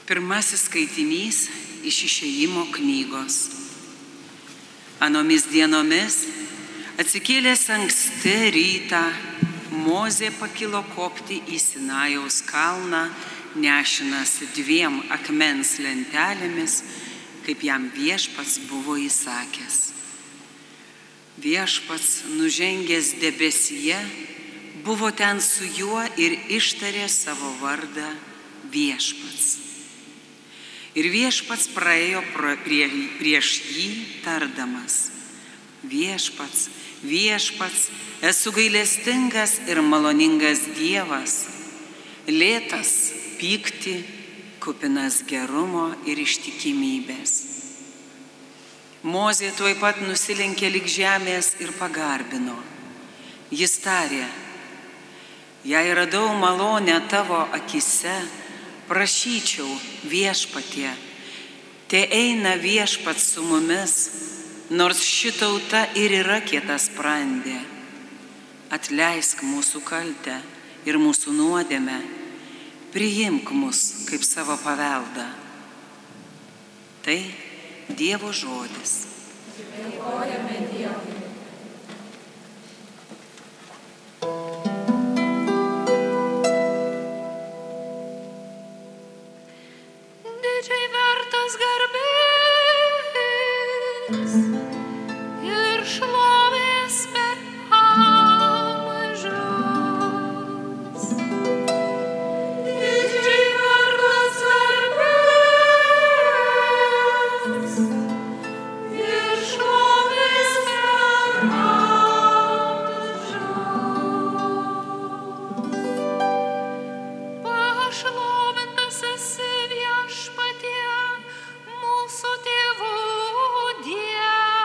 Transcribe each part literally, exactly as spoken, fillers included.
Pirmasis skaitinys iš Išėjimo knygos. Anomis dienomis, atsikėlęs anksti rytą, Mozė pakilo kopti į Sinajaus kalną, nešinas dviem akmens lentelėmis, kaip jam viešpats buvo įsakęs. Viešpats, nužengęs debesyje, buvo ten su juo ir ištarė savo vardą Viešpats. Ir Viešpats praėjo prie, prieš jį tardamas: Viešpats, Viešpats, esu gailestingas ir maloningas Dievas, lėtas pykti, kupinas gerumo ir ištikimybės. Mozė tuoj pat nusilenkė lig žemės ir pagarbino. Jis tarė: jei radau malonę tavo akise, prašyčiau Viešpatie, te eina Viešpats su mumis, nors ši tauta ir yra kietasprandė. Atleisk mūsų kaltę ir mūsų nuodėmę, priimk mus kaip savo paveldą. Tai Dievo žodis. Dėkojame Dievui. Didžiai vertas garbės ir šlovės per amžius. Didžiai vertas garbės ir šlovės per amžius. Pašlovintas esi Viešpatie, mūsų tėvų Dieve.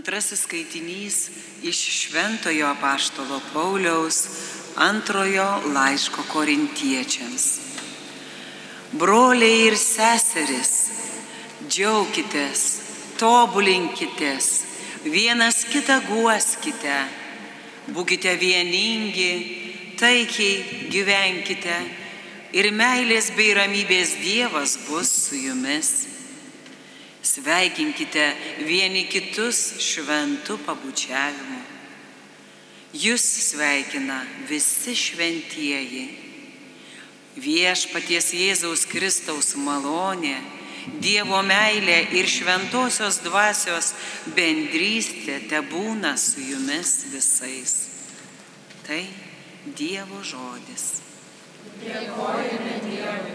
Antrasis skaitinys iš Šventojo apaštalo Pauliaus antrojo laiško korintiečiams. Broliai ir seserys, džiaukitės, tobulinkitės, vienas kitą guoskite, būkite vieningi, taikiai gyvenkite ir meilės bei ramybės Dievas bus su jumis. Sveikinkite vieni kitus šventu pabučiavimu. Jūs sveikina visi šventieji. Viešpaties Jėzaus Kristaus malonė, Dievo meilė ir šventosios dvasios bendrystė tebūna su jumis visais. Tai Dievo žodis. Dėkojame Dievui.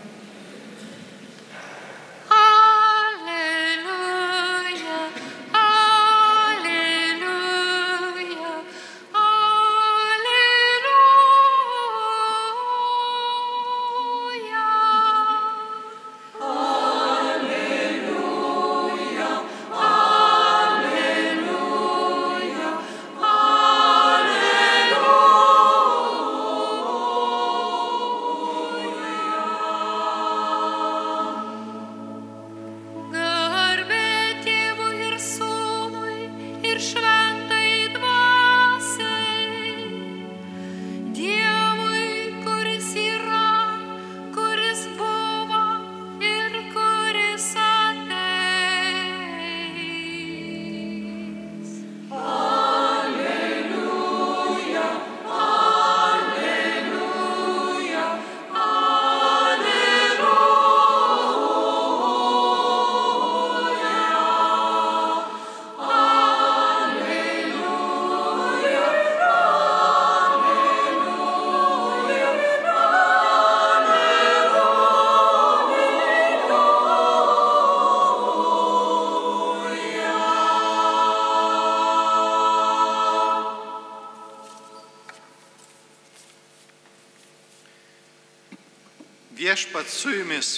Viešpats su jumis.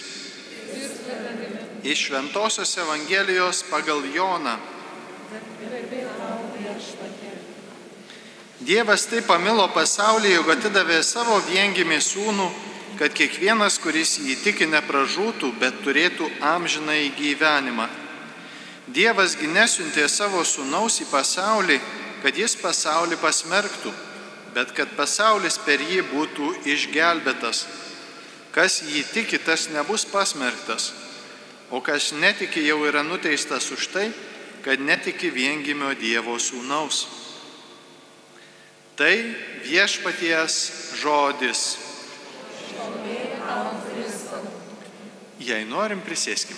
Iš Šventosios Evangelijos pagal Joną. Dievas taip pamilo pasaulį, jog atidavė savo viengimį sūnų, kad kiekvienas, kuris jį tiki, nepražūtų, bet turėtų amžinąjį gyvenimą. Dievas gi nesiuntė savo sūnaus į pasaulį, kad jis pasaulį pasmerktų, bet kad pasaulis per jį būtų išgelbėtas. Kas jį tiki, tas nebus pasmerktas, o kas netiki, jau yra nuteistas už tai, kad netiki viengimio Dievo sūnaus. Tai viešpaties žodis. Jei norim, prisėskim.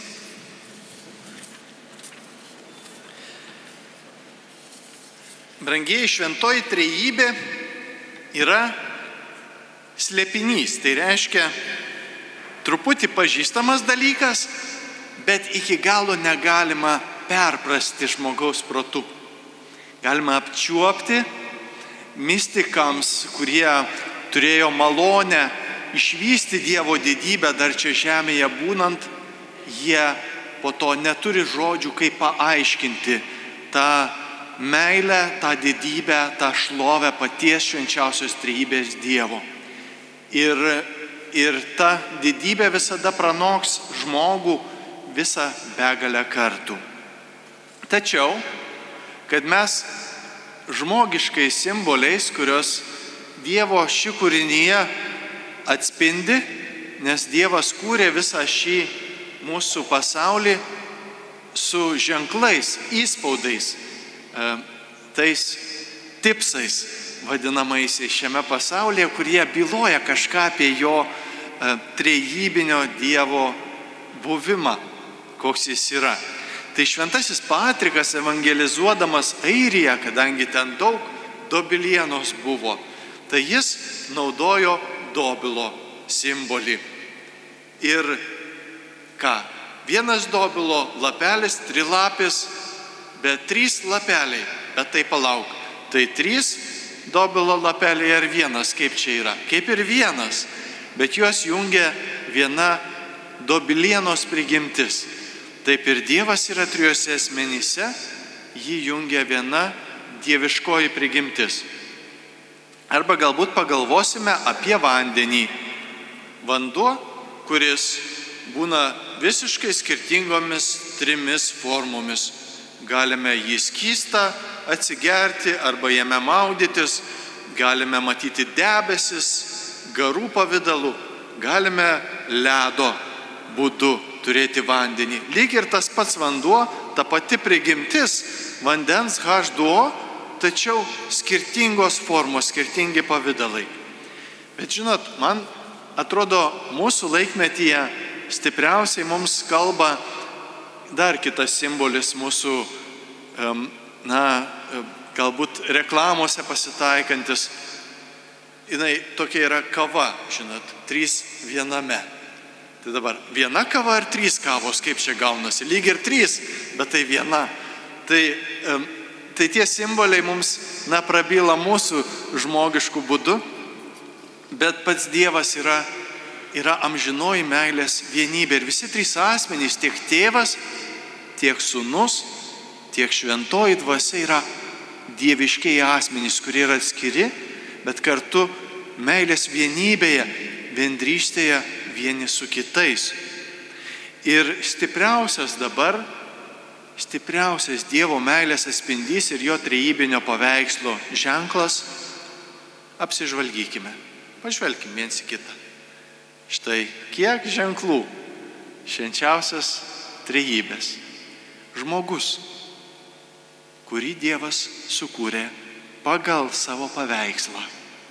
Brangieji, šventoji trejybė yra slėpinys, tai reiškia truputį pažįstamas dalykas, bet iki galo negalima perprasti žmogaus protu. Galima apčiuopti mistikams, kurie turėjo malonę išvysti Dievo didybę dar čia žemėje būnant, jie po to neturi žodžių, kaip paaiškinti tą meilę, tą didybę, tą šlovę paties švenčiausios trejybės Dievo. Ir, ir ta didybė visada pranoks žmogų visą begalę kartų. Tačiau, kad mes žmogiškais simboliais, kurios Dievo ši kūrinyje atspindi, nes Dievas kūrė visą šį mūsų pasaulį su ženklais, įspaudais, tais tipsais vadinamaisiais šiame pasaulyje, kurie byloja kažką apie jo trejybinio Dievo buvimą, koks jis yra. Tai šventasis Patrikas evangelizuodamas Airiją, kadangi ten daug dobilienos buvo, tai jis naudojo dobilo simbolį. Ir ką? Vienas dobilo lapelis, trilapis, bet trys lapeliai, bet tai palauk. Tai trys dobilo lapeliai ar vienas, kaip čia yra? Kaip ir vienas, bet juos jungia viena dobilienos prigimtis. Taip ir Dievas yra trijose asmenyse, jį jungia viena dieviškoji prigimtis. Arba galbūt pagalvosime apie vandenį. Vanduo, kuris būna visiškai skirtingomis trimis formomis. Galime jį skystą atsigerti arba jame maudytis, galime matyti debesis, garų pavidalų, galime ledo būdu turėti vandenį. Lyg ir tas pats vanduo, ta pati prigimtis vandens H du O, tačiau skirtingos formos, skirtingi pavidalai. Bet žinot, man atrodo, mūsų laikmetyje stipriausiai mums kalba dar kitas simbolis mūsų, na, galbūt reklamose pasitaikantis. Jinai tokia yra kava, žinot, trys viename. Tai dabar viena kava ar trys kavos, kaip čia gaunasi? Lyg ir trys, bet tai viena. Tai, tai tie simboliai mums, na, prabyla mūsų žmogiškų būdų, bet pats Dievas yra, yra amžinoji meilės vienybė. Ir visi trys asmenys, tiek tėvas, tiek sūnus, tiek šventoji dvasia yra dieviškiai asmenys, kurie yra atskiri, bet kartu meilės vienybėje, bendrystėje vieni su kitais. Ir stipriausias dabar, stipriausias Dievo meilės atspindys ir jo trejybinio paveikslo ženklas, apsižvalgykime, pažvelkime viens į kitą. Štai kiek ženklų švenčiausias trejybės. Žmogus, kurį Dievas sukūrė pagal savo paveikslą.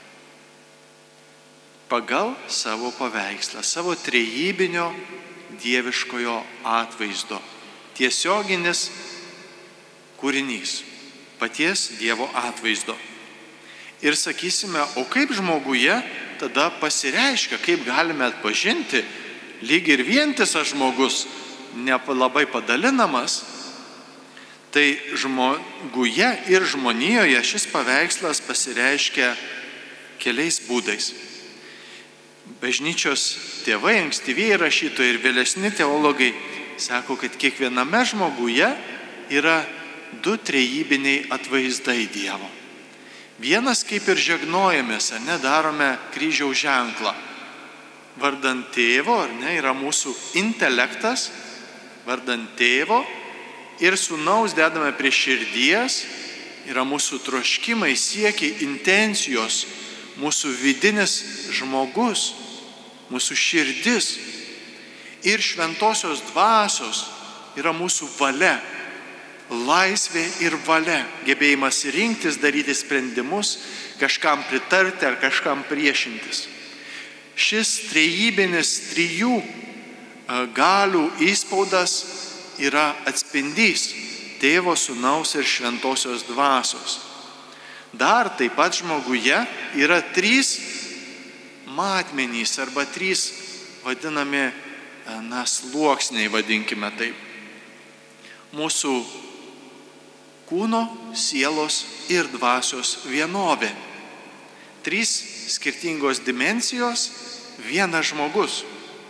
Pagal savo paveikslą, savo trejybinio dieviškojo atvaizdo. Tiesioginis kūrinys, paties Dievo atvaizdo. Ir sakysime, o kaip žmoguje tada pasireiškia, kaip galime atpažinti, lyg ir vientisas žmogus, nelabai padalinamas, tai žmoguje ir žmonijoje šis paveikslas pasireiškia keliais būdais. Bažnyčios tėvai, ankstyvieji rašytojai ir vėlesni teologai sako, kad kiekviename žmoguje yra du trejybiniai atvaizdai Dievo. Vienas kaip ir žegnojamės, ar ne, darome kryžiaus ženklą. Vardant tėvo, ar ne, yra mūsų intelektas, vardant tėvo ir sūnaus dedame prie širdies, yra mūsų troškimai, siekiai, intencijos, mūsų vidinis žmogus, mūsų širdis ir šventosios dvasios yra mūsų valia, laisvė ir valia, gebėjimas rinktis, daryti sprendimus, kažkam pritarti ar kažkam priešintis. Šis trejybinis trijų galių įspaudas yra atspindys tėvo, sūnaus ir šventosios dvasios. Dar taip pat žmoguje yra trys matmenys arba trys vadinami, na, sluoksniai, vadinkime taip. Mūsų kūno, sielos ir dvasios vienovė. Trys skirtingos dimensijos, vienas žmogus.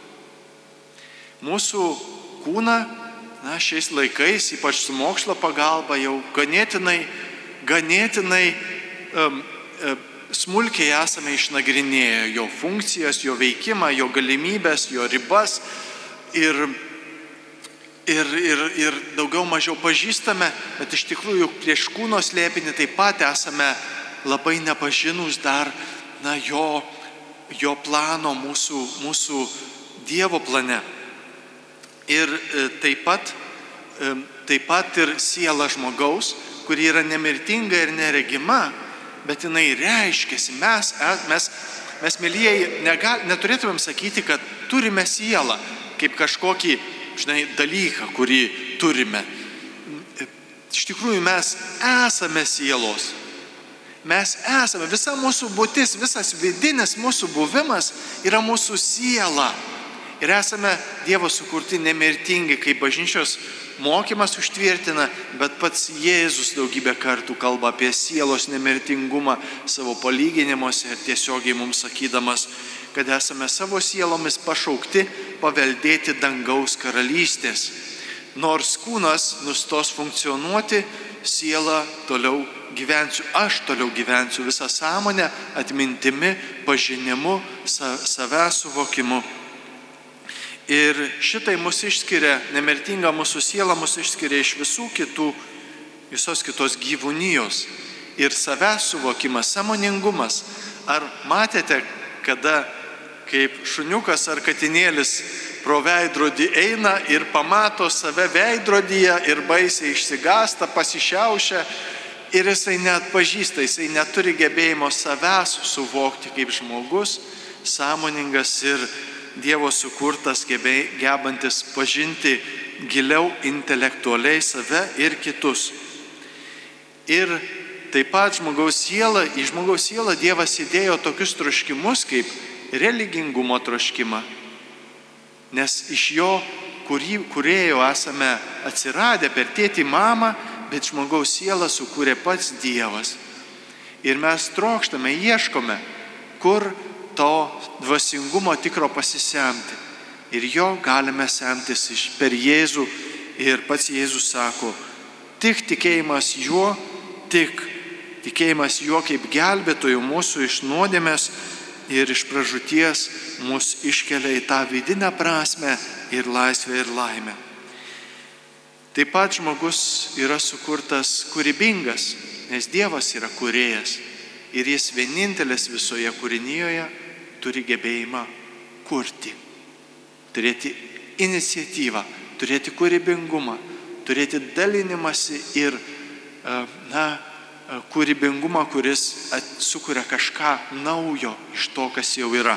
Mūsų kūną, na, šiais laikais, ypač su mokslo pagalba, jau ganėtinai, ganėtinai um, um, smulkiai esame išnagrinėję jo funkcijas, jo veikimą, jo galimybės, jo ribas ir, ir, ir, ir daugiau mažiau pažįstame, bet iš tikrųjų prieš kūno slėpinį taip pat esame labai nepažinus dar, na, jo, jo plano, mūsų, mūsų Dievo plane. Ir taip pat, taip pat ir siela žmogaus, kuri yra nemirtinga ir neregima, bet jinai reiškiasi. Mes, mes, mes mylieji, negal, neturėtumėm sakyti, kad turime sielą, kaip kažkokį, žinai, dalyką, kurį turime. Iš tikrųjų, mes esame sielos. Mes esame, visa mūsų būtis, visas vidinis mūsų buvimas yra mūsų siela. Ir esame Dievo sukurti nemirtingi, kaip bažnyčios mokymas užtvirtina, bet pats Jėzus daugybę kartų kalba apie sielos nemirtingumą savo palyginimuose ir tiesiogiai mums sakydamas, kad esame savo sielomis pašaukti paveldėti dangaus karalystės. Nors kūnas nustos funkcionuoti, siela toliau gyvensiu, aš toliau gyvensiu visą sąmonę, atmintimi, pažinimu, savęs suvokimu. Ir šitai mus išskiria, nemirtinga mūsų siela mus išskiria iš visų kitų, visos kitos gyvūnijos. Ir savęs suvokimas, sąmoningumas. Ar matėte, kada kaip šuniukas ar katinėlis pro veidrodį eina ir pamato save veidrodyje ir baisiai išsigąsta, pasišiaušia ir jisai neatpažįsta, jisai neturi gebėjimo savęs suvokti kaip žmogus, sąmoningas ir Dievo sukurtas, gebantis pažinti giliau intelektualiai save ir kitus. Ir taip pat žmogaus siela, į žmogaus sielą Dievas įdėjo tokius troškimus kaip religingumo troškimą, nes iš jo kūrėjo esame atsiradę per tėtį mamą, bet žmogaus sielą sukūrė pats Dievas. Ir mes trokštame, ieškome, kur to dvasingumo tikro pasisemti. Ir jo galime semtis iš per Jėzų. Ir pats Jėzus sako, tik tikėjimas juo, tik tikėjimas juo kaip gelbėtojų mūsų iš nuodėmės ir iš pražūties mus iškelia į tą vidinę prasmę ir laisvę ir laimę. Taip pat žmogus yra sukurtas kūrybingas, nes Dievas yra kūrėjas ir jis vienintelis visoje kūrinijoje turi gebėjimą kurti, turėti iniciatyvą, turėti kūrybingumą, turėti dalinimąsi ir na, kūrybingumą, kuris sukuria kažką naujo iš to, kas jau yra.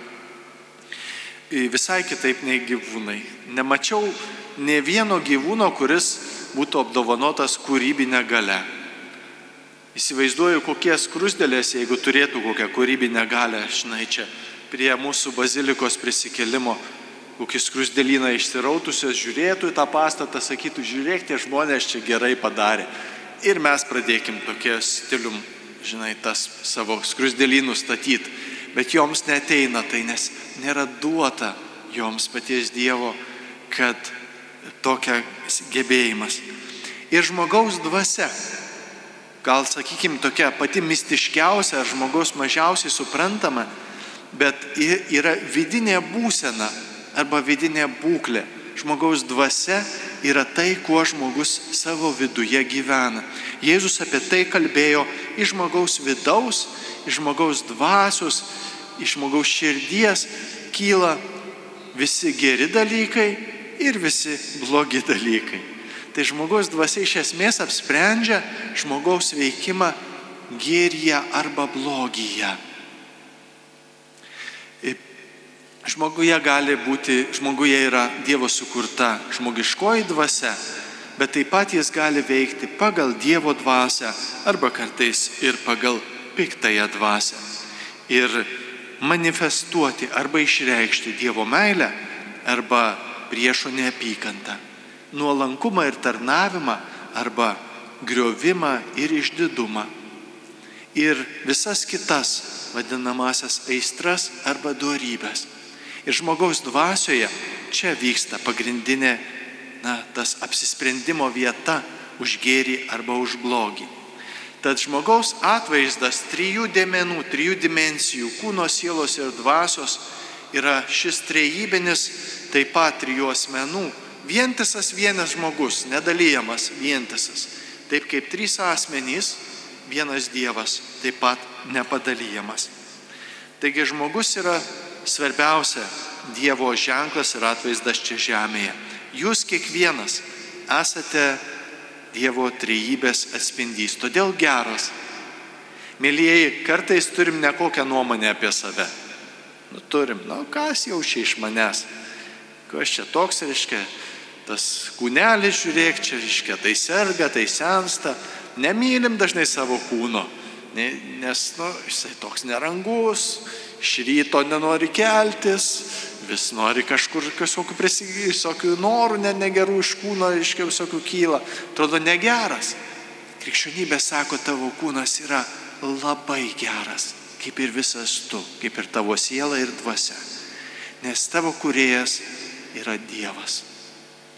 Visai kitaip nei gyvūnai. Nemačiau ne vieno gyvūno, kuris būtų apdovanotas kūrybinę galę. Įsivaizduoju, kokie skruzdėlės, jeigu turėtų kokią kūrybinę galę, žinai, čia prie mūsų bazilikos prisikėlimo, kokį skruzdėlyną išsirautusios žiūrėtų į tą pastatą, sakytų, žiūrėk, tie žmonės čia gerai padarė. Ir mes pradėkim tokie stilium, žinai, tas savo skruzdėlynų statyti. Bet joms neteina tai, nes nėra duota joms paties Dievo, kad tokia gebėjimas. Ir žmogaus dvasia, gal sakykim tokia pati mistiškiausia, žmogaus mažiausiai suprantama, bet yra vidinė būsena arba vidinė būklė. Žmogaus dvasia yra tai, kuo žmogus savo viduje gyvena. Jėzus apie tai kalbėjo iš žmogaus vidaus, iš žmogaus dvasios, iš žmogaus širdies kyla visi geri dalykai ir visi blogi dalykai. Tai žmogaus dvasia iš esmės apsprendžia žmogaus veikimą gėryje arba blogyje. Žmoguje gali būti, žmoguje yra Dievo sukurta žmogiškoji dvasia, bet taip pat jis gali veikti pagal Dievo dvasią arba kartais ir pagal piktąją dvasią. Ir manifestuoti arba išreikšti Dievo meilę arba priešo neapykantą, nuolankumą ir tarnavimą arba griovimą ir išdidumą. Ir visas kitas vadinamasias aistras arba dorybės. Ir žmogaus dvasioje čia vyksta pagrindinė, na, tas apsisprendimo vieta už gėrį arba už blogį. Tad žmogaus atvaizdas trijų dėmenų, trijų dimensijų, kūno, sielos ir dvasios yra šis trejybinis, taip pat trijų asmenų, vientisas vienas žmogus, nedalyjamas vientisas. Taip kaip trys asmenys, vienas Dievas, taip pat nepadalyjamas. Taigi žmogus yra svarbiausia Dievo ženklas ir atvaizdas čia žemėje. Jūs kiekvienas esate Dievo trejybės atspindys, todėl geras. Mėlyjeji, kartais turim nekokią nuomonę apie save. Nu, turim, nu, kas jau čia iš manęs? Kas čia toks, reiškia, tas kūnelis, žiūrėk, čia, reiškia, tai serga, tai sensta. Nemylim dažnai savo kūno, nes, nu, jisai toks nerangus, iš ryto nenori keltis, vis nori kažkur kažkokių prisigį, visokių norų, ne, negerų iš kūno, iškiau visokių kyla. Atrodo negeras. Krikščionybė sako, tavo kūnas yra labai geras, kaip ir visas tu, kaip ir tavo siela ir dvasia. Nes tavo kūrėjas yra Dievas.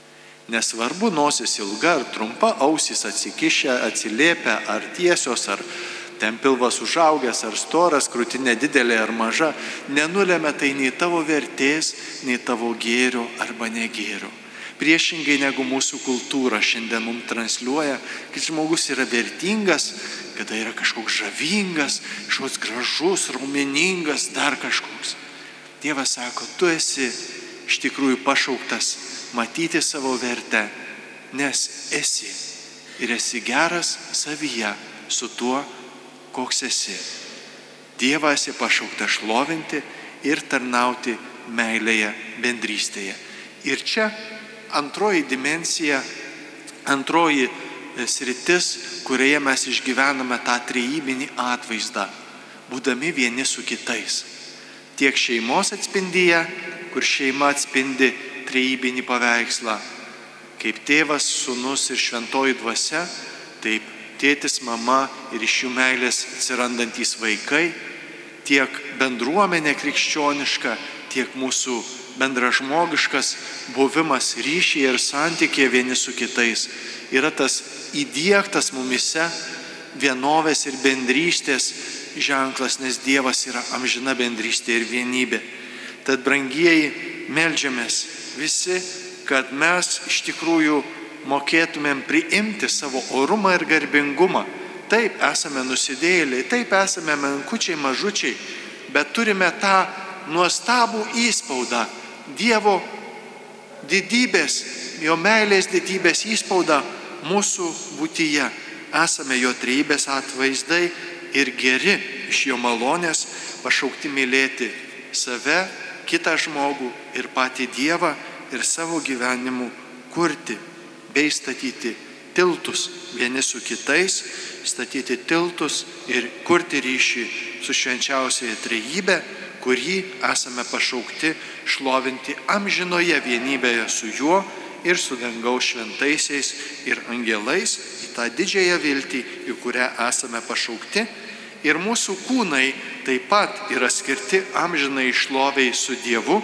Nesvarbu nosis ilga ar trumpa, ausys atsikišę, atsiliepę, ar tiesios, ar ten pilvas užaugęs, ar storas, krūtinė didelė ar maža, nenulėmė tai nei tavo vertės, nei tavo gėrio arba negėrio. Priešingai negu mūsų kultūra šiandien mums transliuoja, kad žmogus yra vertingas, kada yra kažkoks žavingas, kažkoks gražus, raumeningas, dar kažkoks. Dievas sako, tu esi iš tikrųjų pašauktas matyti savo vertę, nes esi ir esi geras savyje su tuo, koks esi. Dievą esi pašauktas šlovinti ir tarnauti meilėje, bendrystėje. Ir čia antroji dimensija, antroji sritis, kurioje mes išgyvename tą trejybinį atvaizdą, būdami vieni su kitais. Tiek šeimos atspindyje, kur šeima atspindi trejybinį paveikslą. Kaip tėvas, sūnus ir šventoji dvasia, taip tėtis, mama ir iš jų meilės atsirandantys vaikai, tiek bendruomenė krikščioniška, tiek mūsų bendražmogiškas buvimas ryšyje ir santykėje vieni su kitais yra tas įdiegtas mumise vienovės ir bendrystės ženklas, nes Dievas yra amžina bendrystė ir vienybė. Tad, brangieji, meldžiamės visi, kad mes iš tikrųjų mokėtumėm priimti savo orumą ir garbingumą. Taip, esame nusidėjėliai, taip, esame menkučiai, mažučiai, bet turime tą nuostabų įspaudą, Dievo didybės, jo meilės didybės įspaudą mūsų būtyje. Esame jo trejybės atvaizdai ir geri iš jo malonės pašaukti mylėti save, kitą žmogų ir patį Dievą ir savo gyvenimu kurti bei statyti tiltus vieni su kitais, statyti tiltus ir kurti ryšį su švenčiausiaja trejybe, kurį esame pašaukti šlovinti amžinoje vienybėje su juo ir su dangaus šventaisiais ir angelais į tą didžiąją viltį, į kurią esame pašaukti. Ir mūsų kūnai taip pat yra skirti amžinai šloviai su Dievu,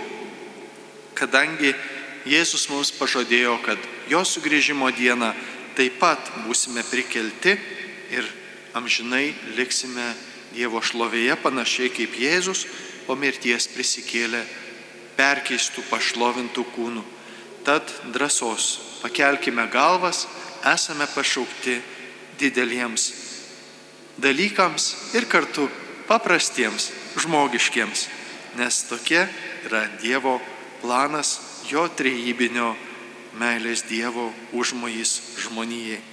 kadangi Jėzus mums pažadėjo, kad jo sugrįžimo dieną taip pat būsime prikelti ir amžinai liksime Dievo šlovėje panašiai kaip Jėzus po mirties prisikėlė perkeistų pašlovintų kūnų. Tad drąsos, pakelkime galvas, esame pašaukti dideliems dalykams ir kartu paprastiems, žmogiškiems, nes tokia yra Dievo planas, jo trejybinio meilės Dievo užmojis žmonijai.